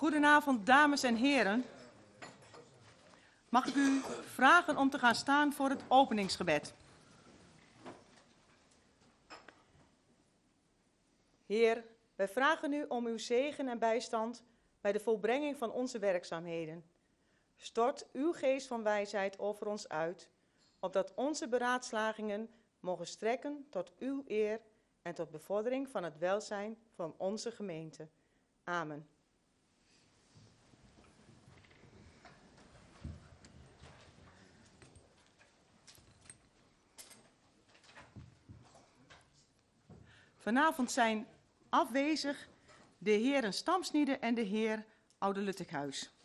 Goedenavond, dames en heren. Mag ik u vragen om te gaan staan voor het openingsgebed? Heer, wij vragen u om uw zegen en bijstand bij de volbrenging van onze werkzaamheden. Stort uw geest van wijsheid over ons uit, opdat onze beraadslagingen mogen strekken tot uw eer en tot bevordering van het welzijn van onze gemeente. Amen. Vanavond zijn afwezig de heren Stamsniede en de heer Oude-Luttekhuis.